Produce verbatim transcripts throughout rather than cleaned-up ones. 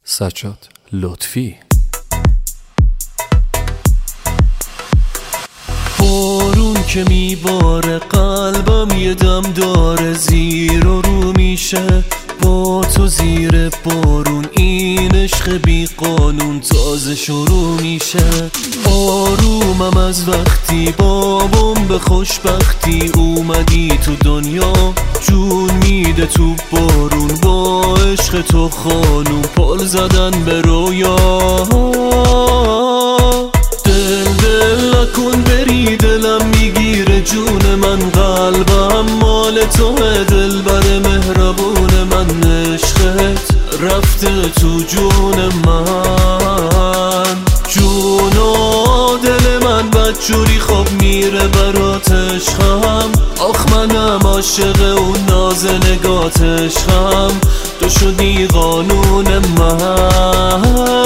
سجاد لطفی. بارون که میباره قلبم یه دم داره، زیر و رو میشه با تو زیر بارون. این عشق بی قانون تازه شروع میشه. آرومم از وقتی بابام به خوشبختی اومدی تو دنیا، جون میده تو بارون با عشق تو خانوم، پل زدن به رویا. دل دل نکن بری، دلم میگیره جون من، قلبم مال توه دل بر مهربون من. عشقت رفته تو جون من، جون و دل من بدجوری خواب میره برات عشقم. آخ منم عاشق اون ناز نگات عشقم، تو شدی قانون من.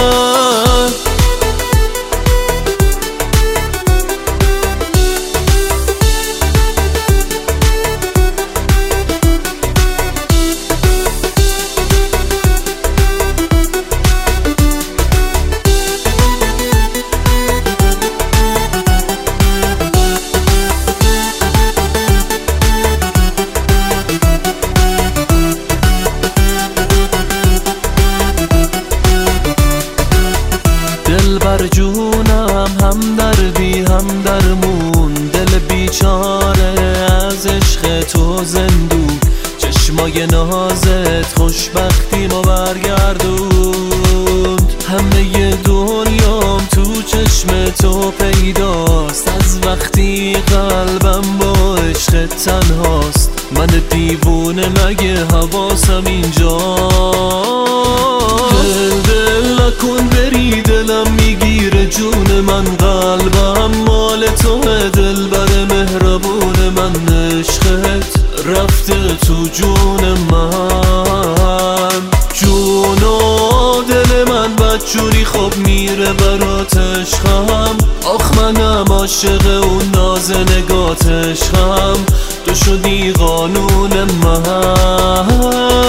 بر جونم هم دردی هم درمون، دل بیچاره از عشق تو زندون. چشمای نازت خوشبختی ما برگردوند، همه دنیام تو چشم تو پیداست. از وقتی قلبم با عشق تنهاست، من دیوونه مگه حواسم اینجاست. دل دل نکن بری، دلم میگیره جون من، قلبم مال توه دل بر مهربون من. عشقت رفته تو جون من، جون و دل من بدجوری خواب میره برات عشقم. آخ منم عاشق اون ناز نگات عشقم، تو شدی قانون من.